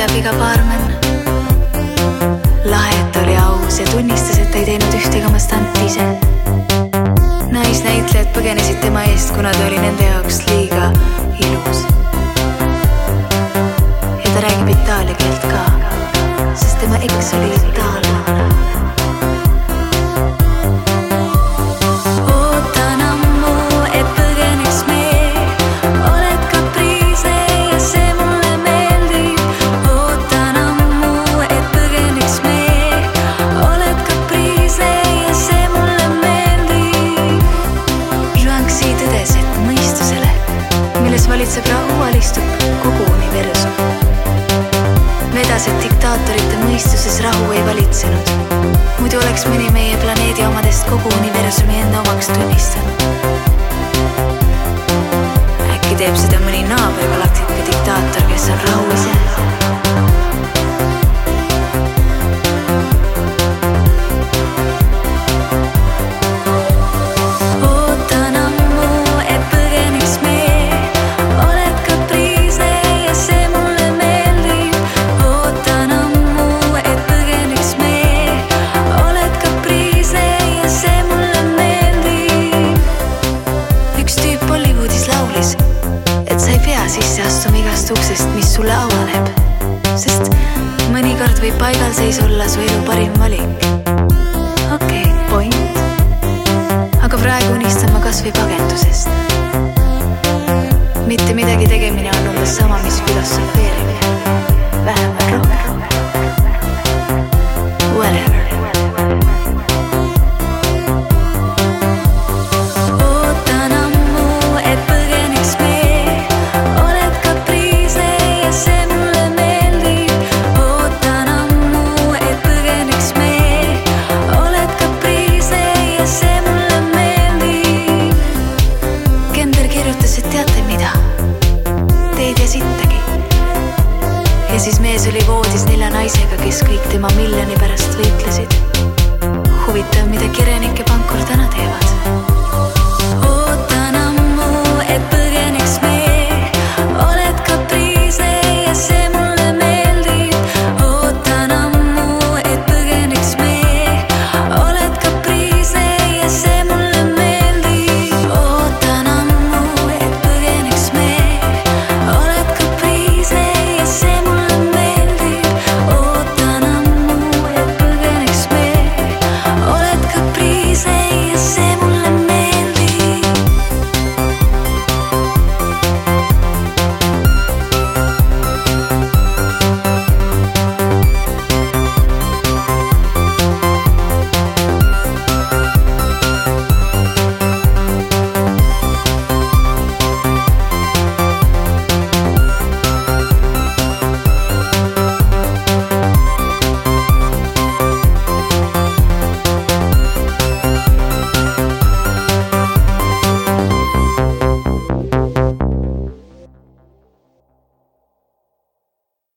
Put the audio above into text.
teab iga baarmen. Lahe, et oli aus ja tunnistas, et ei teinud ühtegi oma stanti ise. Naisnäitlejad põgenesid tema eest, kuna ta oli nende jaoks liiga ilus. Ja ta räägib itaalia keelt ka, sest tema eks oli itaallane. Valitseb rahu, alistub kogu universum. Vedas, et diktaatorite mõistuses rahu ei valitsenud. Muidu oleks mõni meie planeedi omadest kogu universumi enda omaks tunnistanud. Äkki teeb seda mõni naabergalaktika diktaator, kes on rahu ise. Sisse astuma igast uksest, mis sulle avaneb, sest mõnikord võib paigal seis olla su elu parim valik. Okei, point. Aga praegu unistan ma kas või pagendusest. Mitte midagi tegemine on umbes sama, mis filosofeerimine. Vähem või rohkem. Whatever. Ja siis mees oli voodis 4 naisega, kes kõik tema miljoni pärast võitlesid. Huvitav, mida kirjanik ja pankur täna teevad. Ootan ammu, et